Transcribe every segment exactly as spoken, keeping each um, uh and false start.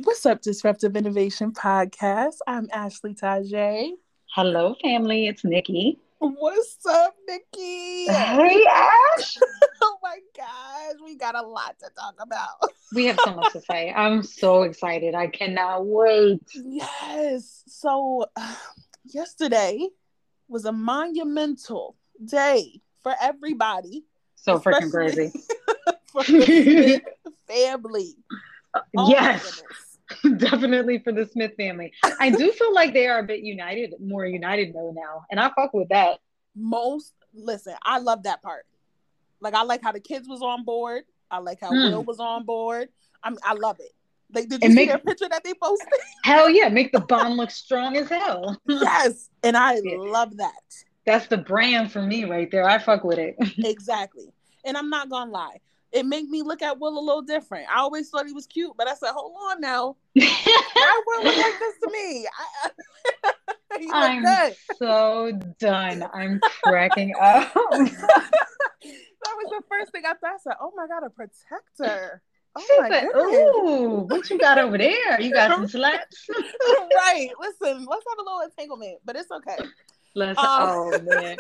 What's up, Disruptive Innovation Podcast? I'm Ashley Tajay. Hello, family. It's Nikki. What's up, Nikki? Hey, Ash. Oh my gosh, we got a lot to talk about. We have so much to say. I'm so excited. I cannot wait. Yes. So, uh, yesterday was a monumental day for everybody, So freaking especially crazy. for the Smith family. Oh my Yes, goodness. definitely for the Smith family. I do feel like they are a bit united, more united though now, and I fuck with that. Most, listen, I love that part. Like, I like how the kids was on board. I like how Will Mm. was on board. I mean, I love it. Like, did you And see their make picture that they posted? hell yeah, make the bond look strong as hell. Yes. And I Yeah, love that. that's the brand for me right there. I fuck with it. Exactly. And I'm not gonna lie. It made me look at Will a little different. I always thought he was cute, but I said, hold on now. Why Will look like this to me? I, he looked I'm good. so done. I'm cracking up. That was the first thing I thought. I said, oh my God, a protector. Oh She my said, goodness. "Ooh, what you got over there? You got some slaps." Right. Listen, let's have a little entanglement, but it's okay. Let's. Um, Oh man.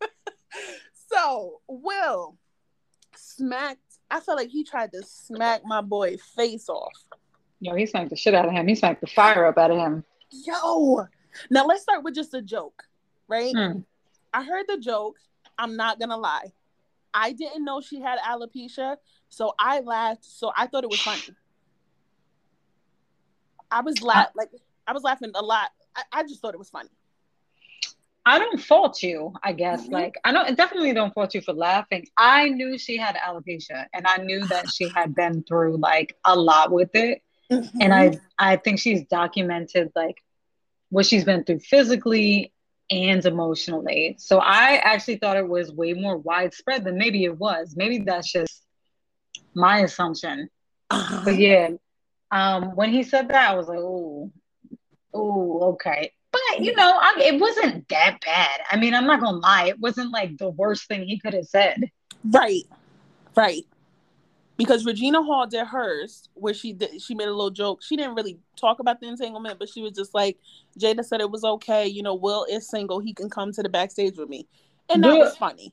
so Will smacked. I felt like he tried to smack my boy face off. Yo, he smacked the shit out of him. He smacked the fire up out of him. Yo. Now let's start with just a joke, right? Mm. I heard the joke. I'm not gonna lie. I didn't know she had alopecia, so I laughed. So I thought it was funny. I was I, laugh like I was laughing a lot. I, I just thought it was funny. I don't fault you. I guess Mm-hmm. like I don't definitely don't fault you for laughing. I knew she had alopecia, and I knew that she had been through like a lot with it. And Mm-hmm. I I think she's documented like what she's been through physically and emotionally. So I actually thought it was way more widespread than maybe it was. Maybe that's just my assumption. But Uh-huh. yeah, um, when he said that, I was like, oh, oh, okay. But you know, I, it wasn't that bad. I mean, I'm not gonna lie, it wasn't like the worst thing he could have said. Right, right. Because Regina Hall did hers, where she did, she made a little joke. She didn't really talk about the entanglement, but she was just like, Jada said it was okay. You know, Will is single. He can come to the backstage with me. And that The was funny.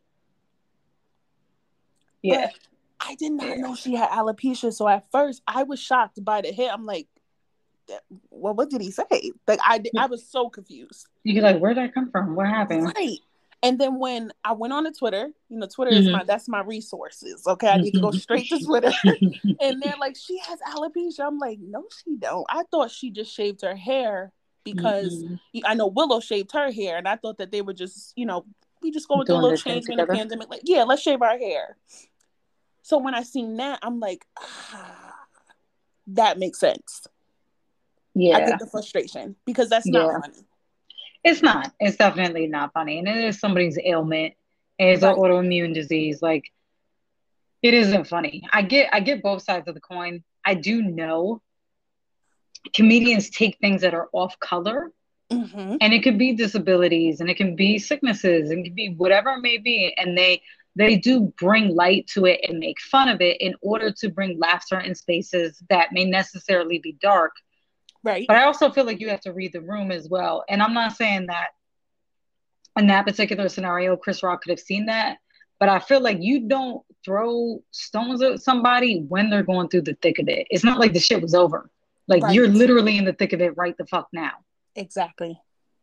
yeah, But I did not yeah. know she had alopecia. So at first, I was shocked by the hit. I'm like, well, what did he say? Like, I, I was so confused. You're like, where'd that come from? What happened? Right. And then when I went on to Twitter, you know, Twitter is Hmm. my, that's my resources. Okay. I need to go straight to Twitter. And they're like, she has alopecia. I'm like, no, she don't. I thought she just shaved her hair because Mm-mm. I know Willow shaved her hair. And I thought that they were just, you know, we just going through a Doing little this thing change in the together. pandemic. Like, yeah, let's shave our hair. So when I seen that, I'm like, ah, that makes sense. I Yeah, get the frustration because that's not yeah. funny. It's not. It's definitely not funny. And it is somebody's ailment. It's an Right. autoimmune disease. Like it isn't funny. I get I get both sides of the coin. I do know comedians take things that are off color, Mm-hmm. and it could be disabilities and it can be sicknesses and it can be whatever it may be. And they they do bring light to it and make fun of it in order to bring laughter in spaces that may necessarily be dark. Right. But I also feel like you have to read the room as well. And I'm not saying that in that particular scenario, Chris Rock could have seen that. But I feel like you don't throw stones at somebody when they're going through the thick of it. It's not like the shit was over. Like you're Right. literally in the thick of it right the fuck now. Exactly.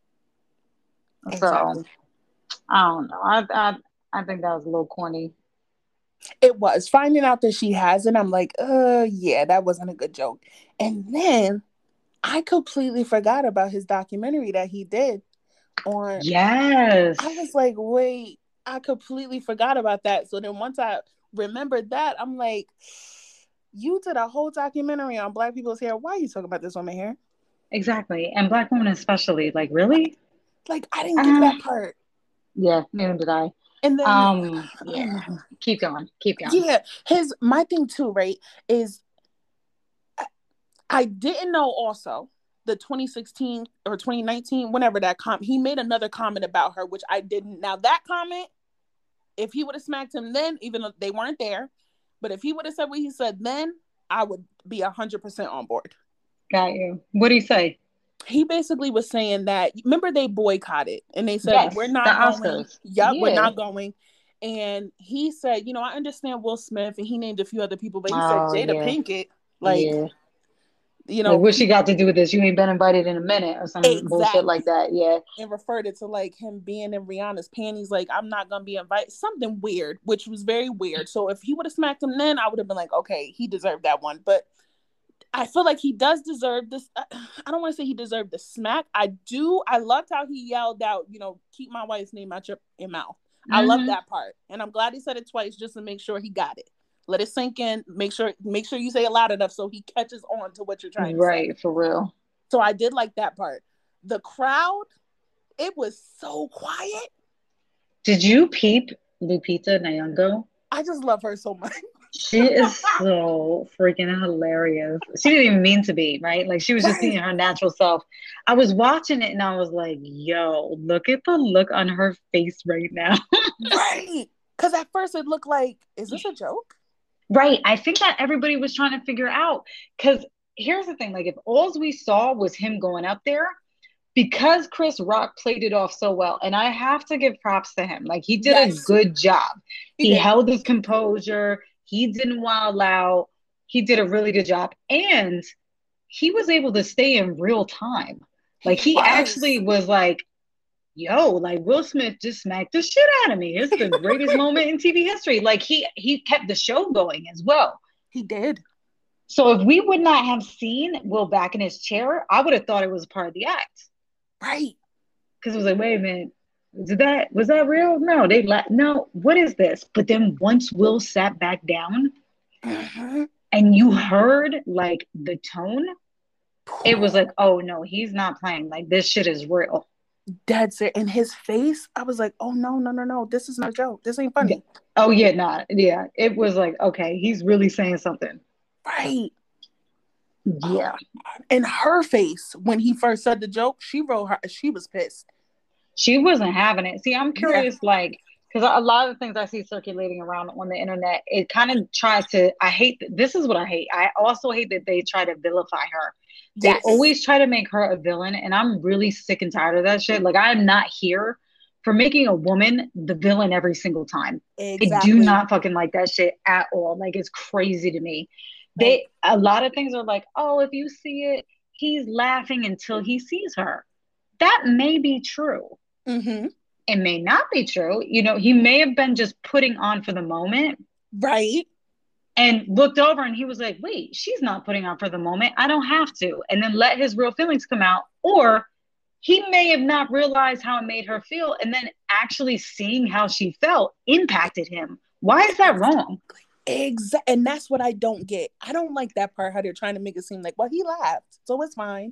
So Exactly. I don't know. I I I think that was a little corny. It was finding out that she has it. I'm like, uh, yeah, that wasn't a good joke. And then I completely forgot about his documentary that he did on. I Yes. was like, wait, I completely forgot about that. So then once I remembered that, I'm like, you did a whole documentary on Black people's hair. Why are you talking about this woman hair? Exactly. And black women especially. Like really? Like, I didn't get Uh, that part. yeah, neither did I. And then, Um, yeah. Keep going. Keep going. yeah, his my thing too, right, is I didn't know also the twenty sixteen or twenty nineteen, whenever that comment, he made another comment about her, which I didn't. Now that comment, if he would have smacked him then, even though they weren't there, but if he would have said what he said then, I would be a hundred percent on board. Got you. What do you say? He basically was saying that, remember they boycotted and they said, Yes, we're the not going. Oscars. Yep, we're Yeah. not going. And he said, you know, I understand Will Smith, and he named a few other people, but he said Oh, Jada yeah. Pinkett, like, Yeah. you Like, know, what she he, got to do with this? You ain't been invited in a minute or some bullshit like exactly. that. Yeah. And referred it to like him being in Rihanna's panties, like, I'm not gonna be invited. Something weird, which was very weird. So if he would have smacked him then, I would have been like, okay, he deserved that one. But I feel like he does deserve this. I don't want to say he deserved the smack. I do. I loved how he yelled out, you know, keep my wife's name out your, your mouth. I Mm-hmm. love that part. And I'm glad he said it twice just to make sure he got it. Let it sink in. Make sure make sure you say it loud enough so he catches on to what you're trying to say. Right, for real. So I did like that part. The crowd, it was so quiet. Did you peep Lupita Nyong'o? I just love her so much. She is so freaking hilarious. She didn't even mean to be, right? Like, she was just Right. being her natural self. I was watching it and I was like, yo, look at the look on her face right now. Right. Because at first it looked like, is this a joke? Right. I think that everybody was trying to figure out. Because here's the thing, like, if all we saw was him going up there, because Chris Rock played it off so well, and I have to give props to him. Like, he did yes. a good job. He, he held his composure. He didn't wild out. He did a really good job. And he was able to stay in real time. Like, he was. actually was like, yo, like, Will Smith just smacked the shit out of me. It's the greatest moment in T V history. Like, he he kept the show going as well. He did. So if we would not have seen Will back in his chair, I would have thought it was part of the act. Right. Because it was like, wait a minute. Did that, was that real? No, they la- no, what is this? But then once Will sat back down uh-huh. and you heard like the tone, it was like, oh no, he's not playing. Like, this shit is real. That's it. And his face, I was like, oh no, no, no, no. This is not a joke. This ain't funny. Oh yeah, nah. Yeah. It was like, okay, he's really saying something. Right. Yeah. And her face, when he first said the joke, she wrote her, she was pissed. She wasn't having it. See, I'm curious, yeah. like, because a lot of the things I see circulating around on the internet, it kind of tries to, I hate, this is what I hate. I also hate that they try to vilify her. They yes. always try to make her a villain, and I'm really sick and tired of that shit. Like, I'm not here for making a woman the villain every single time. Exactly. I do not fucking like that shit at all. Like, it's crazy to me. They, a lot of things are like, oh, if you see it, he's laughing until he sees her. That may be true. Mm-hmm. It may not be true. You know, he may have been just putting on for the moment. Right. And looked over and he was like, wait, she's not putting on for the moment. I don't have to. And then let his real feelings come out. Or he may have not realized how it made her feel. And then actually seeing how she felt impacted him. Why is that wrong? Exactly. And that's what I don't get. I don't like that part, how they're trying to make it seem like, well, he laughed, so it's fine.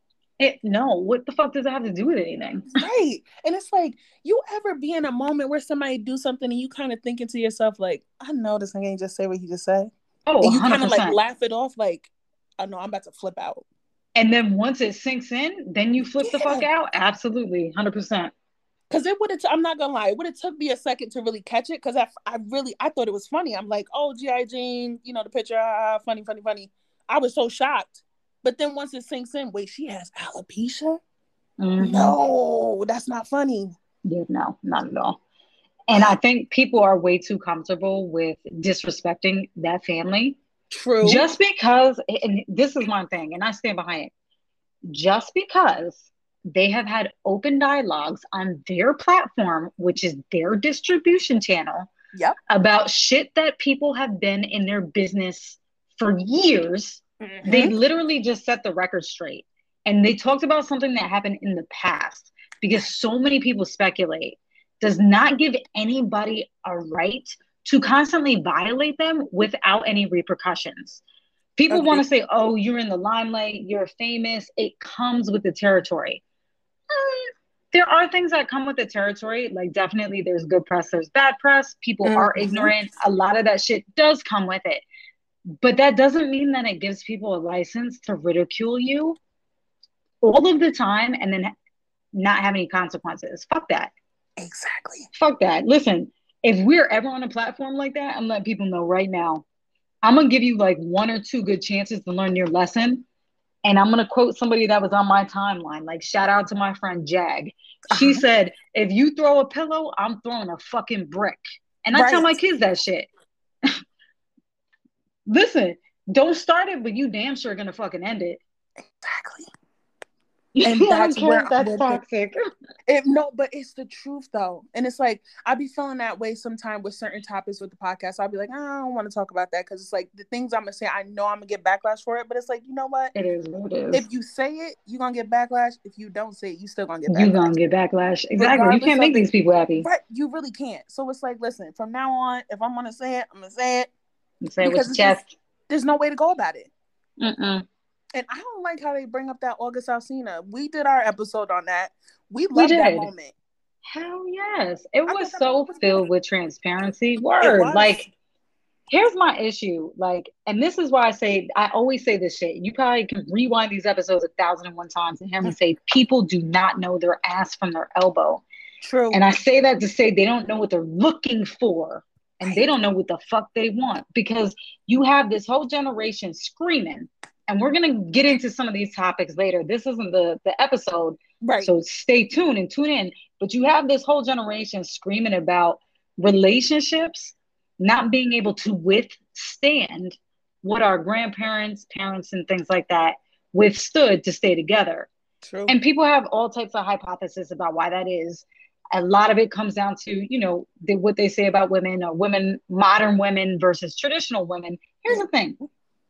It, no, what the fuck does it have to do with anything? Right. And it's like, you ever be in a moment where somebody do something and you kind of thinking to yourself, like, I know this nigga ain't just say what he just said. Oh, and you kind of like laugh it off, like, I know I'm about to flip out. And then once it sinks in, then you flip yeah. the fuck out? Absolutely, one hundred percent. Because it would have, t- I'm not going to lie, it would have took me a second to really catch it, because I, I really, I thought it was funny. I'm like, oh, G I. Jane, you know, the picture, ah, funny, funny, funny. I was so shocked. But then once it sinks in, wait, she has alopecia? Mm-hmm. No, that's not funny. Yeah, no, not at all. And I think people are way too comfortable with disrespecting that family. True. Just because, and this is my thing, and I stand behind it, just because they have had open dialogues on their platform, which is their distribution channel, yep. about shit that people have been in their business for years. Mm-hmm. They literally just set the record straight. And they talked about something that happened in the past, because so many people speculate, does not give anybody a right to constantly violate them without any repercussions. People okay. want to say, oh, you're in the limelight, you're famous. It comes with the territory. Um, there are things that come with the territory. Like, definitely there's good press, there's bad press. People mm-hmm. are ignorant. A lot of that shit does come with it. But that doesn't mean that it gives people a license to ridicule you all of the time and then not have any consequences. Fuck that. Exactly. Fuck that. Listen, if we're ever on a platform like that, I'm letting people know right now, I'm going to give you like one or two good chances to learn your lesson. And I'm going to quote somebody that was on my timeline. Like, shout out to my friend Jag. She Uh-huh. said, if you throw a pillow, I'm throwing a fucking brick. And I tell Right. my kids that shit. Listen, don't start it, but you damn sure going to fucking end it. Exactly. I And don't that's care where if I'm that's with it. toxic. It, no, but it's the truth though. And it's like, I be feeling that way sometimes with certain topics with the podcast. I'll be like, oh, I don't want to talk about that because it's like the things I'm going to say, I know I'm going to get backlash for it. But it's like, you know what? It is what it If is. you say it, you're going to get backlash. If you don't say it, you still going to get You're backlash. going to get backlash. Exactly. You Regardless can't of make it. these people happy. Right. You really can't. So it's like, listen, from now on, if I'm going to say it, I'm going to say it. You say it with Because your it's just, chest. there's no way to go about it. Mm-mm. And I don't like how they bring up that August Alsina. We did our episode on that. We We loved that did. moment. Hell yes. It I was thought that so was filled good. with transparency. It Word. was. Like, here's my issue. Like, and this is why I say, I always say this shit. You probably can rewind these episodes a thousand and one times and hear me say, people do not know their ass from their elbow. True. And I say that to say they don't know what they're looking for. And Right. they don't know what the fuck they want. Because you have this whole generation screaming. And we're going to get into some of these topics later. This isn't the, the episode. Right. So stay tuned and tune in. But you have this whole generation screaming about relationships not being able to withstand what our grandparents, parents, and things like that withstood to stay together. True. And people have all types of hypotheses about why that is. A lot of it comes down to, you know, the, what they say about women or women, modern women versus traditional women. Here's the thing.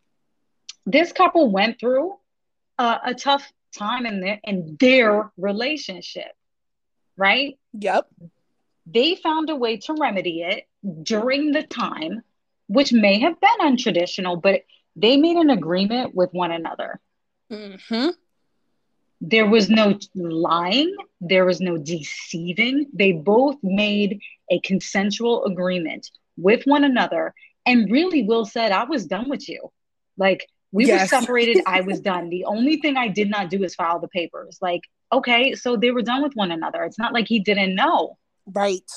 This couple went through uh, a tough time in their, in their relationship, right? Yep. They found a way to remedy it during the time, which may have been untraditional, but they made an agreement with one another. Mm-hmm. There was no lying. There was no deceiving. They both made a consensual agreement with one another. And really, Will said, I was done with you. Like, we yes. were separated. I was done. The only thing I did not do is file the papers. Like, okay, so they were done with one another. It's not like he didn't know. Right.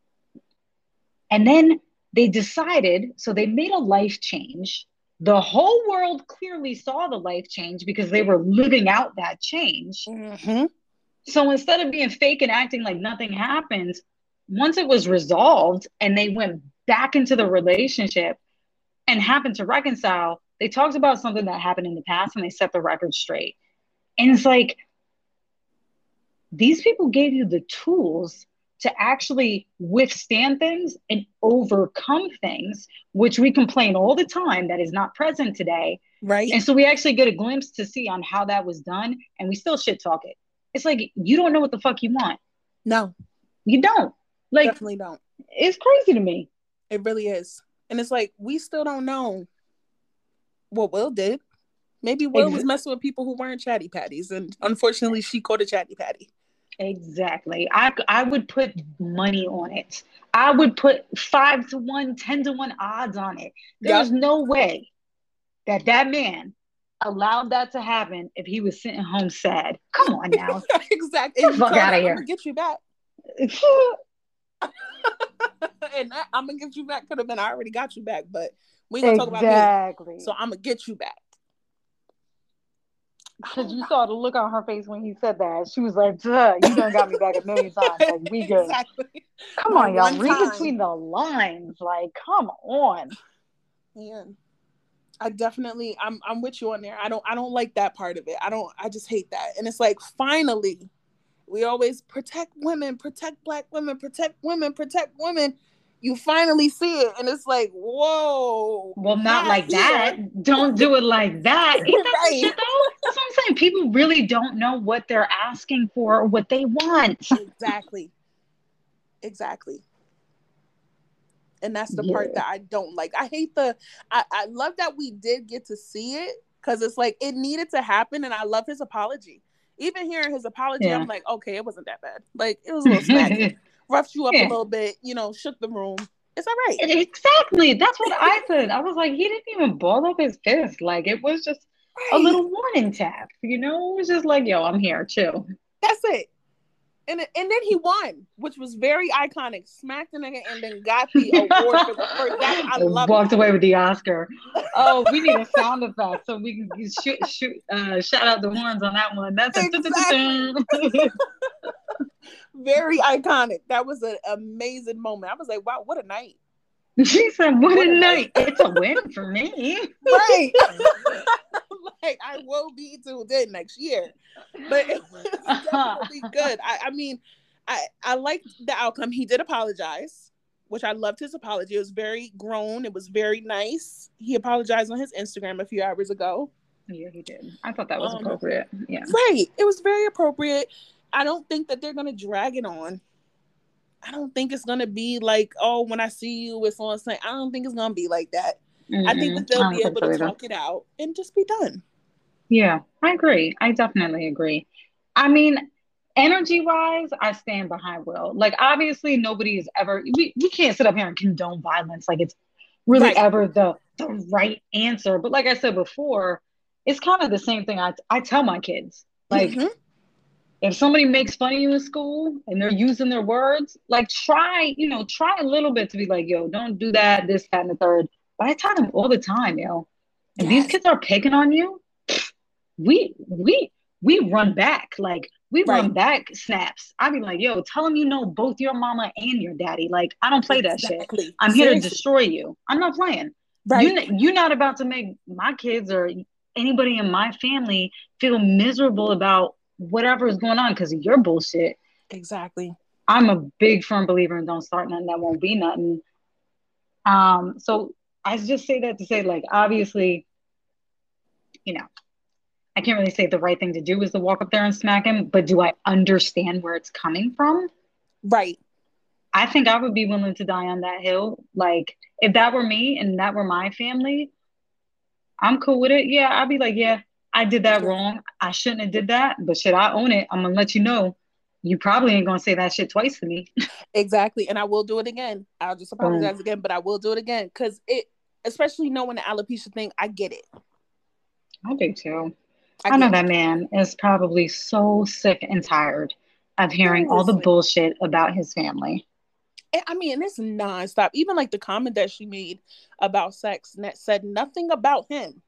And then they decided, so they made a life change. The whole world clearly saw the life change because they were living out that change. Mm-hmm. So instead of being fake and acting like nothing happened, once it was resolved and they went back into the relationship and happened to reconcile, they talked about something that happened in the past and they set the record straight. And it's like, these people gave you the tools to actually withstand things and overcome things, which we complain all the time that is not present today. Right. And so we actually get a glimpse to see on how that was done, and we still shit talk it. It's like, you don't know what the fuck you want. No. You don't. Like, definitely don't. It's crazy to me. It really is. And it's like, we still don't know what Will did. Maybe Will Ex- was messing with people who weren't chatty patties, and unfortunately she caught a chatty patty. Exactly. I, I would put money on it. I would put five to one, ten to one odds on it. There's yep. no way that that man allowed that to happen if he was sitting home sad. Come on now. Exactly. Get the fuck out of here. I'm going to get you back. And that, I'm going to get you back could have been, I already got you back, but we ain't going to exactly. talk about me. So I'm going to get you back. Because you saw the look on her face when he said that. She was like, duh, you done got me back a million times. Like, we good. Exactly. Come My on, y'all. Read time. between the lines. Like, come on. Man. I definitely I'm I'm with you on there. I don't I don't like that part of it. I don't I just hate that. And it's like, finally, we always protect women, protect Black women, protect women, protect women. You finally see it, and it's like, whoa. Well, not, not like here. that. Don't do it like that. Ain't that right. shit, though? That's what I'm saying. People really don't know what they're asking for or what they want. Exactly. Exactly. And that's the yeah. part that I don't like. I hate the, I, I love that we did get to see it, because it's like, it needed to happen, and I love his apology. Even hearing his apology, yeah. I'm like, okay, it wasn't that bad. Like, it was a little smacky. Roughed you up yeah. a little bit, you know, shook the room. It's all right. Exactly. That's what I said. I was like, he didn't even ball up his fist. Like, it was just right. a little warning tap. You know, it was just like, yo, I'm here, chill. That's it. And and then he won, which was very iconic. Smacked the nigga and then got the award for the first. That I love. Walked away with the Oscar. Oh, we need a sound effect so we can shoot, shoot, uh, shout out the horns on that one. That's exactly. Very iconic. That was an amazing moment. I was like, wow, what a night. She said, what, what a, a night. night. It's a win for me. Right. Like, I will be tuned in next year. But it was definitely good. I, I mean, I, I liked the outcome. He did apologize, which I loved his apology. It was very grown. It was very nice. He apologized on his Instagram a few hours ago. Yeah, he did. I thought that was um, appropriate. Yeah. Right. It was very appropriate. I don't think that they're going to drag it on. I don't think it's going to be like, oh, when I see you, it's on Sunday. I don't think it's going to be like that. Mm-hmm. I think that they'll be able to talk it out and just be done. Yeah, I agree. I definitely agree. I mean, energy-wise, I stand behind Will. Like, obviously, nobody is ever... We, we can't sit up here and condone violence. Like, it's really right. ever the, the right answer. But like I said before, it's kind of the same thing I, I tell my kids. Like, mm-hmm. if somebody makes fun of you in school and they're using their words, like, try, you know, try a little bit to be like, yo, don't do that, this, that, and the third. But I tell them all the time, yo, if yes. these kids are picking on you, we we we run back. Like, we right. run back snaps. I be like, yo, tell them you know both your mama and your daddy. Like, I don't play exactly. that shit. I'm Seriously. here to destroy you. I'm not playing. Right. You, you're not about to make my kids or anybody in my family feel miserable about whatever is going on because of your bullshit. Exactly. I'm a big firm believer in don't start nothing that won't be nothing. Um, so I just say that to say, like, obviously, you know, I can't really say the right thing to do is to walk up there and smack him, but do I understand where it's coming from? Right. I think I would be willing to die on that hill. Like, if that were me and that were my family, I'm cool with it. Yeah, I'd be like, yeah, I did that wrong. I shouldn't have did that, but should I own it? I'm going to let you know. You probably ain't going to say that shit twice to me. Exactly. And I will do it again. I'll just apologize um, again, but I will do it again. Because it, especially knowing the alopecia thing, I get it. I do too. I, I know it. That man is probably so sick and tired of hearing all the bullshit about his family. I mean, it's nonstop. Even like the comment that she made about sex that said nothing about him.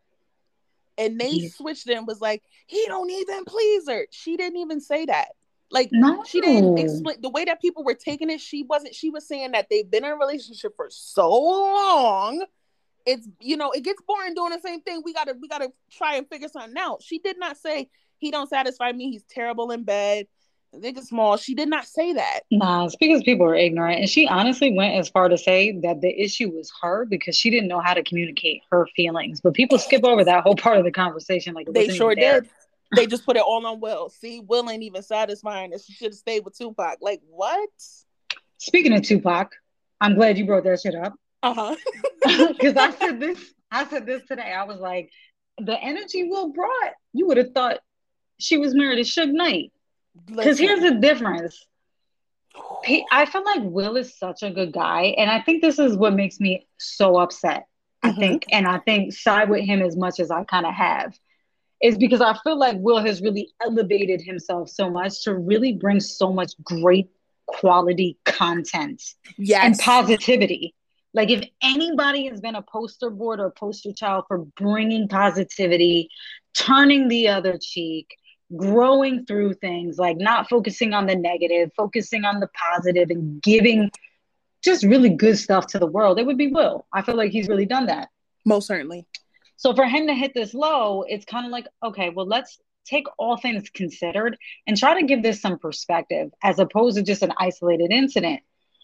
And they yeah. switched it and was like, he don't even please her. She didn't even say that. Like, no. She didn't explain the way that people were taking it. She wasn't, she was saying that they've been in a relationship for so long. It's, you know, it gets boring doing the same thing. We gotta, we gotta try and figure something out. She did not say he don't satisfy me. He's terrible in bed. I think it's small. She did not say that. Nah, it's because people are ignorant. And she honestly went as far to say that the issue was her because she didn't know how to communicate her feelings. But people skip over that whole part of the conversation. Like, it they sure did. They just put it all on Will. See, Will ain't even satisfying. She should have stayed with Tupac. Like, what? Speaking of Tupac, I'm glad you brought that shit up. Uh-huh. Because I said this, I said this today. I was like, the energy Will brought, you would have thought she was married to Suge Knight. Because here's the difference. I feel like Will is such a good guy. And I think this is what makes me so upset. I mm-hmm. think. And I think side with him as much as I kind of have. Is because I feel like Will has really elevated himself so much to really bring so much great quality content yes. and positivity. Like, if anybody has been a poster board or poster child for bringing positivity, turning the other cheek, growing through things, like not focusing on the negative, focusing on the positive and giving just really good stuff to the world, it would be Will. I feel like he's really done that. Most certainly. So for him to hit this low, it's kind of like, okay, well, let's take all things considered and try to give this some perspective as opposed to just an isolated incident.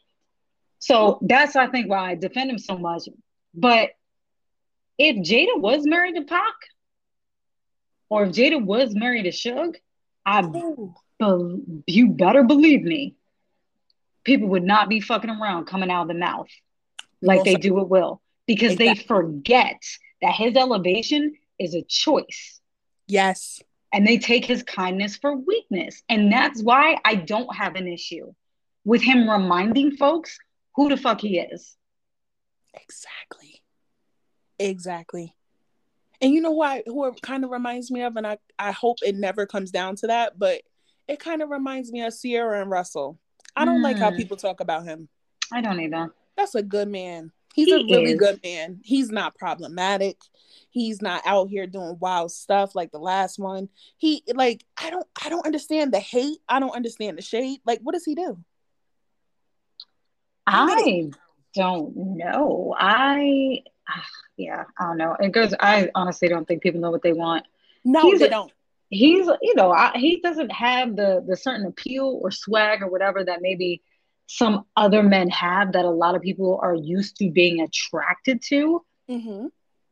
So that's, I think, why I defend him so much. But if Jada was married to Pac, or if Jada was married to Suge, I be- you better believe me, people would not be fucking around coming out of the mouth like well, they do with Will. Because exactly. they forget that his elevation is a choice. Yes. And they take his kindness for weakness. And that's why I don't have an issue with him reminding folks who the fuck he is. Exactly. Exactly. And you know why, who it kind of reminds me of, and I, I hope it never comes down to that, but It kind of reminds me of Sierra and Russell. I don't like how Mm, people talk about him. I don't either. That's a good man. He's He a really is. good man. He's not problematic. He's not out here doing wild stuff like the last one. He like I don't I don't understand the hate. I don't understand the shade. Like what does he do? I don't get it. I don't know. I, ah, yeah, I don't know. It goes, I honestly don't think people know what they want. No, He's, they don't. he's, you know, I, he doesn't have the, the certain appeal or swag or whatever that maybe some other men have that a lot of people are used to being attracted to. Mm-hmm.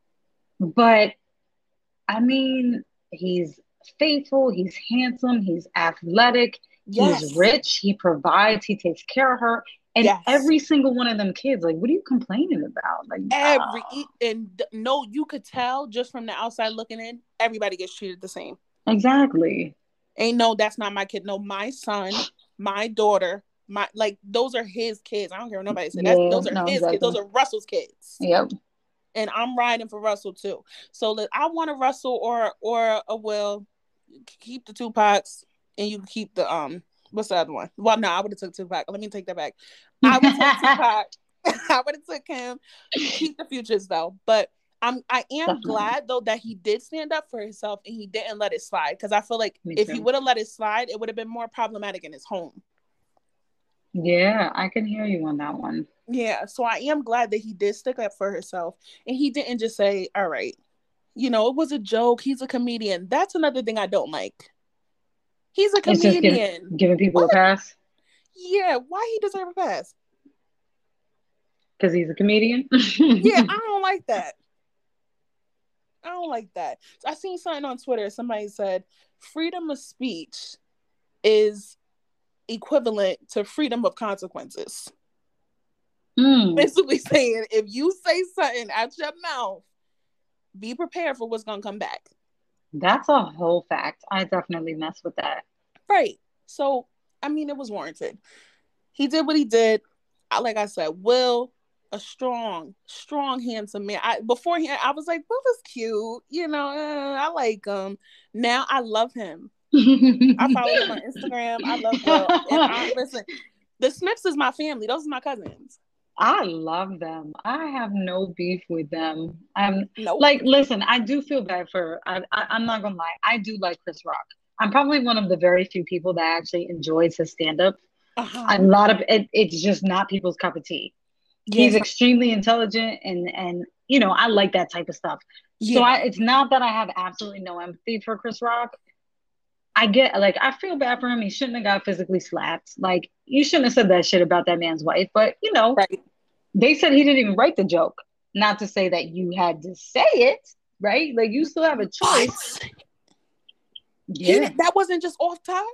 But I mean, he's faithful, he's handsome, he's athletic, he's Yes. rich, he provides, he takes care of her. And Yes. every single one of them kids, like, what are you complaining about? Like, Every uh, e- and no, you could tell just from the outside looking in, everybody gets treated the same. exactly. Ain't no, that's not my kid. No, my son, my daughter, my like those are his kids. I don't care what nobody said. That's Yeah, those are no, his kids. exactly. Those are Russell's kids. Yep. And I'm riding for Russell too. So look, I want a Russell or or a Will. Keep the Tupacs, and you can keep the um. What's the other one? Well, no, I would have took Tupac. Let me take that back. I would take Tupac. I would have took him. Keep the Futures though, but. I'm, I am Definitely. glad though that he did stand up for himself and he didn't let it slide because I feel like Me if he too. would have let it slide, it would have been more problematic in his home. Yeah, I can hear you on that one. Yeah, so I am glad that he did stick up for himself and he didn't just say, "All right, you know, it was a joke. He's a comedian." That's another thing I don't like. He's a It's just giving comedian. giving people a What? pass Yeah, why he deserve a pass? because he's a comedian. Yeah, I don't like that. I don't like that. I seen something on Twitter. Somebody said freedom of speech is equivalent to freedom of consequences. Mm, Basically saying if you say something out your mouth, be prepared for what's gonna come back. that's a whole fact. I definitely mess with that. Right. So I mean it was warranted. He did what he did. I, like I said, Will, a strong, strong, handsome man. I beforehand I was like, Will is cute, you know, uh, I like him. Now I love him. I followed him on Instagram. I love Will. And I listen, the Smiths is my family. Those are my cousins. I love them. I have no beef with them. I'm Nope. like, listen, I do feel bad for. I, I I'm not gonna lie. I do like Chris Rock. I'm probably one of the very few people that actually enjoys his stand up. A Uh-huh. lot of it, it's just not people's cup of tea. He's Yes. extremely intelligent, and and you know I like that type of stuff. So Yeah. I, it's not that I have absolutely no empathy for Chris Rock. I get like I feel bad for him. He shouldn't have got physically slapped. Like you shouldn't have said that shit about that man's wife. But you know, Right. they said he didn't even write the joke. Not to say that you had to say it, right? Like you still have a choice. What? He Yeah. did, that wasn't just off top.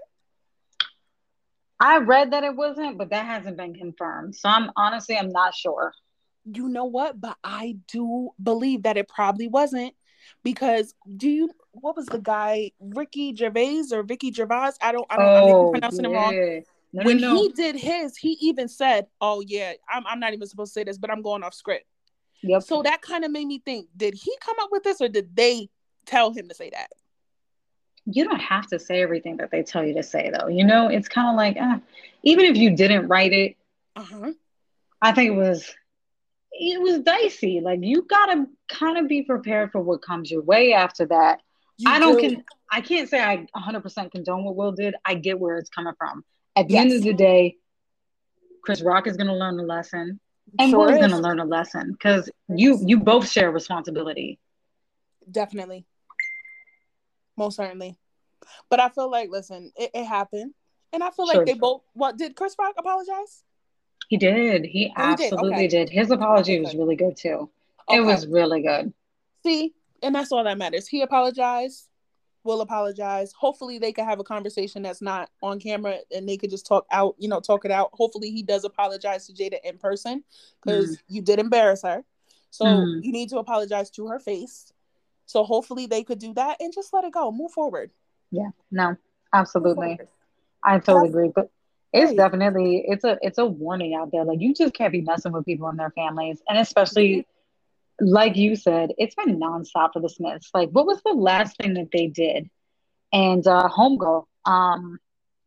I read that it wasn't, but that hasn't been confirmed. So I'm honestly I'm not sure. You know what? But I do believe that it probably wasn't because do you? What was the guy? Ricky Gervais or Vicky Gervais? I don't. I don't. I may be Oh pronouncing it wrong. yeah. No, no, When no. he did his, he even said, "Oh yeah, I'm. I'm not even supposed to say this, but I'm going off script." Yep. So that kind of made me think: did he come up with this, or did they tell him to say that? You don't have to say everything that they tell you to say, though. You know, it's kind of like, eh, even if you didn't write it, Uh huh. I think it was it was dicey. Like you gotta kind of be prepared for what comes your way after that. You I don't do. can I can't say I one hundred percent condone what Will did. I get where it's coming from. At the end of Yes. the day, Chris Rock is going to learn a lesson, and Sure Will's going to is. learn a lesson because Sure you is. you both share responsibility. Definitely. Most certainly. But I feel like, listen, it, it happened. And I feel like Sure, they both, what, did Chris Rock apologize? he did. He Oh, he did. absolutely Okay. did. His Okay, apology was good. really good too. It Okay. was really good. See, and that's all that matters. He apologized. Will apologize. Hopefully they could have a conversation that's not on camera and they could just talk out, you know, talk it out. Hopefully he does apologize to Jada in person Mm. because you did embarrass her. So Mm. you need to apologize to her face. So hopefully they could do that and just let it go. Move forward. Yeah, no, Move absolutely. forward. I But I, totally agree. But it's right. definitely it's a it's a warning out there. Like you just can't be messing with people and their families. And Yeah. especially like you said, it's been nonstop for the Smiths. Like what was the last thing that they did? And uh Homegirl, um,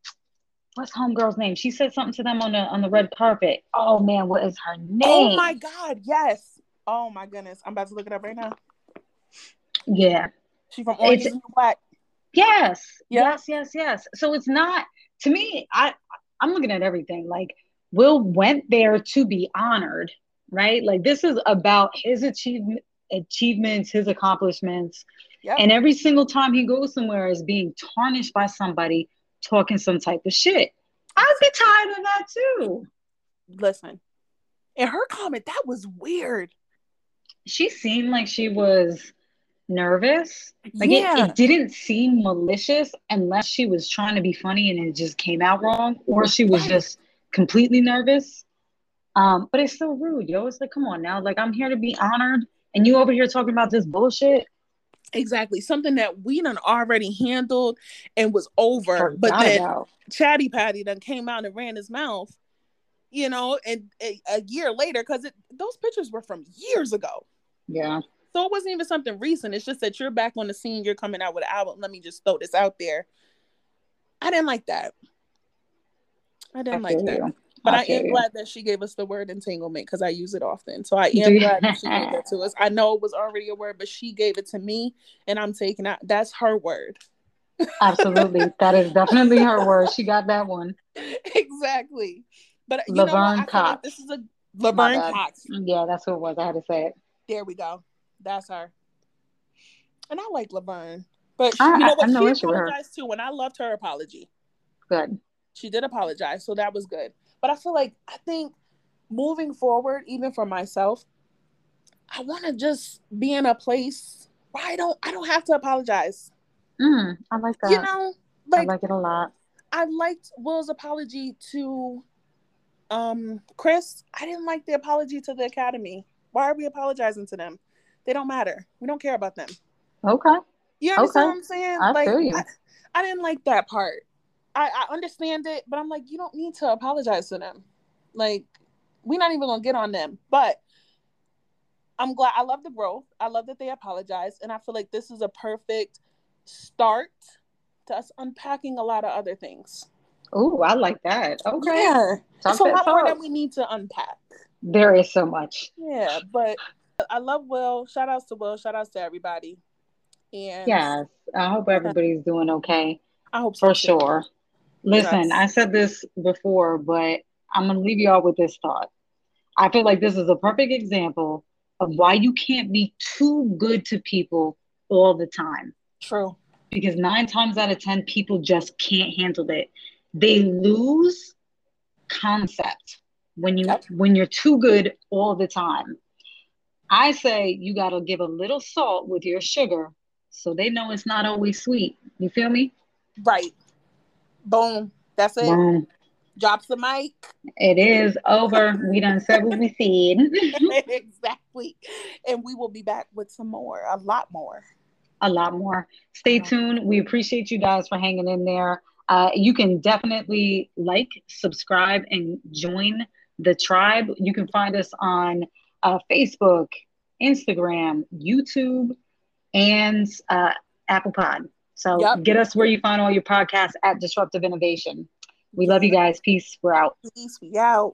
what's homegirl's name? She said something to them on the on the red carpet. Oh man, what is her Oh name? my God, yes. Oh my goodness. I'm about to look it up right now. Yeah. She from Orange It's is the New Black. yes. Yep. Yes, yes, yes. So it's not to me, I I'm looking at everything. Like Will went there to be honored, right? Like this is about his achievement achievements, his accomplishments. Yep. And every single time he goes somewhere is being tarnished by somebody talking some type of shit. I'd be tired of that too. Listen, in her comment, that was weird. She seemed like she was nervous. Like it, Yeah. it didn't seem malicious unless she was trying to be funny and it just came out wrong, or she was Right. just completely nervous. Um, but it's still rude, yo. It's like, come on now. Like I'm here to be honored, and you over here talking about this bullshit. Exactly. Something that we done already handled and was over. Forgot but then about. Chatty Patty done came out and ran his mouth, you know, and a, a year later, because those pictures were from years ago. Yeah. So it wasn't even something recent. It's just that you're back on the scene. You're coming out with an album. Let me just throw this out there. I didn't like that. I didn't I like feel that. you. But I I feel am you. glad that she gave us the word entanglement because I use it often. So I Do am you- glad that she gave that to us. I know it was already a word, but she gave it to me and I'm taking out. That's her word. Absolutely. That is definitely her word. She got that one. Exactly. But you know what? Laverne I feel like this Cox. is a My Laverne bad. Cox. Yeah, that's what it was. I had to say it. There we go. That's her. And I like Laverne. But she, I, you I know have what? no She issue with her. apologized too, and I loved her apology. Good. She did apologize, so that was good. But I feel like I think moving forward, even for myself, I want to just be in a place where I don't I don't have to apologize. Mm, I like You that. know, I like like it a lot. I liked Will's apology to um Chris. I didn't like the apology to the Academy. Why are we apologizing to them? They don't matter. We don't care about them. Okay. You understand Okay. what I'm saying? I Like feel you. I, I didn't like that part. I, I understand it, but I'm like, you don't need to apologize to them. Like, we're not even gonna get on them. But I'm glad. I love the growth. I love that they apologized, and I feel like this is a perfect start to us unpacking a lot of other things. Oh, I like that. Okay. Yeah, Talk it's a that lot more talk. that we need to unpack. There is so much. Yeah, but I love Will. Shout outs to Will. Shout outs to everybody. And Yes. I hope yeah, everybody's doing okay. I hope so For too. sure. Listen, Yes. I said this before, but I'm going to leave y'all with this thought. I feel like this is a perfect example of why you can't be too good to people all the time. True. Because nine times out of ten, people just can't handle it. They lose concept when you Yep. when you're too good all the time. I say you got to give a little salt with your sugar so they know it's not always sweet. You feel me? Right. Boom. That's it. Boom. Drops the mic. It is over. We done said what we said. Exactly. And we will be back with some more, a lot more. A lot more. Stay tuned. We appreciate you guys for hanging in there. Uh, you can definitely like, subscribe, and join the tribe. You can find us on uh, Facebook, Instagram, YouTube, and uh, Apple Pod. So Yep. get us where you find all your podcasts at Disruptive Innovation. We love you guys. Peace. We're out. Peace. We out.